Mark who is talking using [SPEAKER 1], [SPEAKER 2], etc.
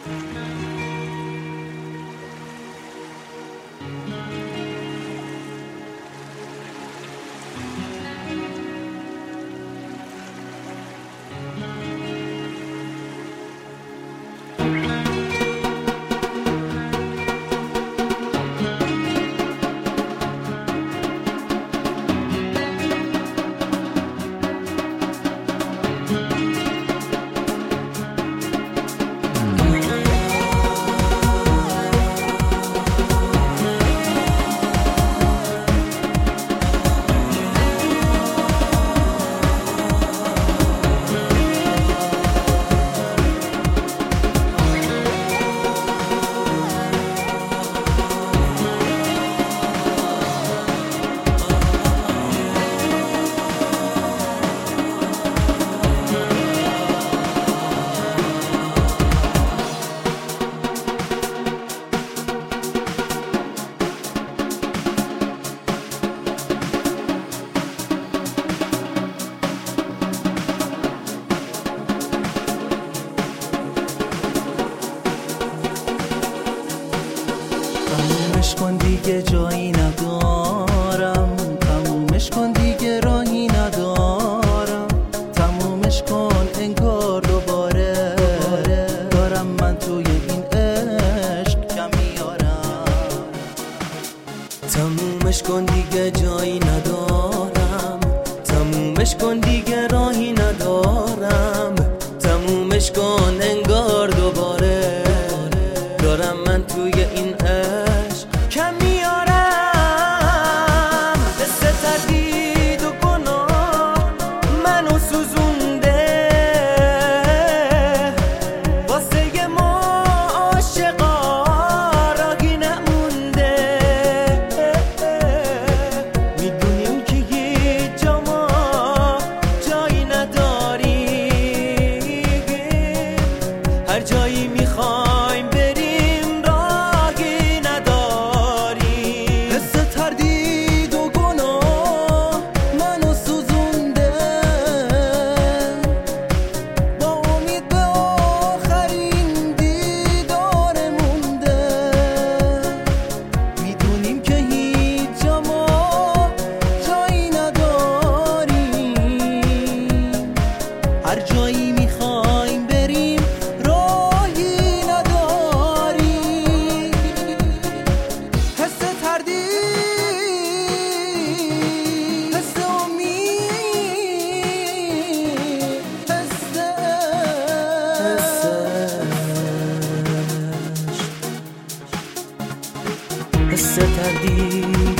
[SPEAKER 1] تمومش کن دیگه جایی ندارم، تمومش کن دیگه راهی ندارم، تمومش کن انگار دوباره دارم من توی این عشق کم میارم.
[SPEAKER 2] تمومش کن دیگه جایی ندارم، تمومش کن دیگه راهی ندارم، تمومش کن انگار دوباره دارم من توی این عشق کم میارم. حس تردید و گناه منو سوزونده، واسه ما عاشقا راهی نمونده. میدونیم که هیچ جا ما جایی نداریم، هر جایی میخوایم بریم راهی نداریم.
[SPEAKER 1] حس تردید و گناه منو سوزونده، با امید به آخرین دیدار مونده. میدونیم که هیچ جا ما جایی نداریم، هر جایی میخوایم بریم راهی نداریم. حس تردید، حس امید،
[SPEAKER 2] حس تردید